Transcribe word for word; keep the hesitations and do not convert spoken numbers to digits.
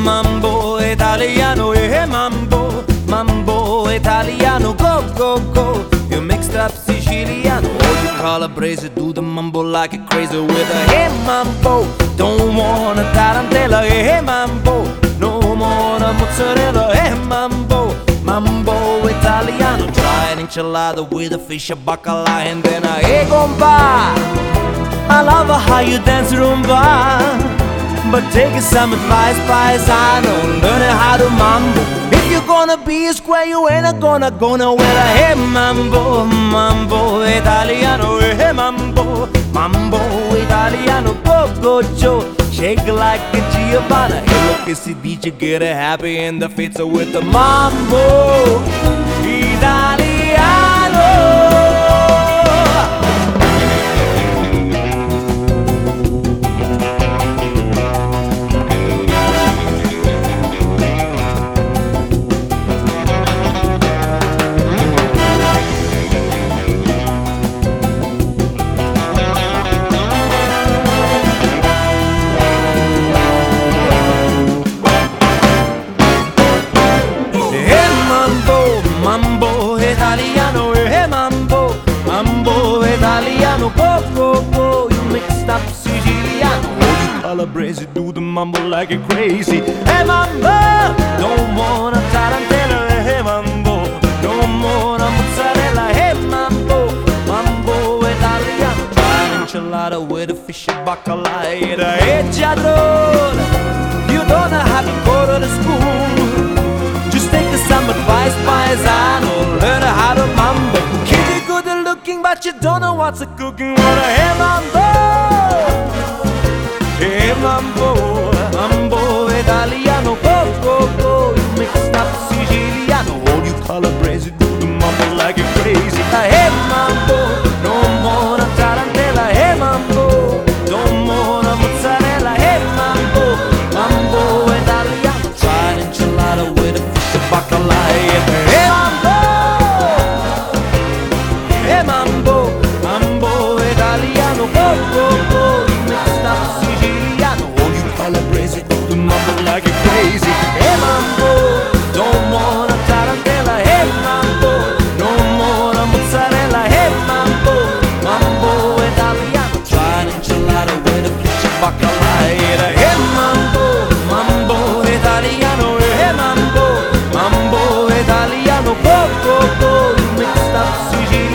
mambo italiano, eh, mambo, mambo italiano, go, go, go. You mixed up Siciliano, oh, you calabrese, do the mambo like a crazy with a hey mambo. Don't want a tarantella, eh, hey mambo. No more a mozzarella, eh, mambo, mambo italiano. Try an enchilada with a fish, a bacala, and then a hey gomba. I love how you dance rumba. But take some advice, paisano, learn how to mambo. If you're gonna be a square, you ain't gonna go nowhere. Hey mambo, mambo italiano, hey mambo, mambo italiano, go go Joe, shake like a Giovanna. Hey look, it's the D J, get it happy in the face with the mambo italiano. Mambo italiano, eh, mambo, mambo italiano, go, go, go. You mixed up Siciliano, oh, you calabrese, do the mambo like a crazy. Hey mambo, don't want a tarantella, hey mambo, don't want a mozzarella, hey mambo, mambo italiano. Try an enchilada with a fish and bacala, hey chadron, you don't have to go to the school. Just take some advice, paisano, learn how to mambo. Kids are good at looking, but you don't know what's a cooking. What a hey mambo, hey mambo, mambo italiano, go, go, go. You mixed up Siciliano, all you calabrese, do the mambo like a crazy. Hey mambo, no more a tarantella, hey mambo, no more a mozzarella, hey mambo, mambo italiano. Try an enchilada with a bacala, hey mambo, hey mambo, mambo italiano, go, go, go. You mixed up Siciliano, all you calabrese, do the mambo like a crazy. Hey mambo, don't want a tarantella, hey mambo, no more a mozzarella, hey mambo, mambo italiano. Try an enchilada with a fish and bacala, hey mambo, mambo italiano, hey mambo, mambo italiano, go, go, go. You mixed up Siciliano.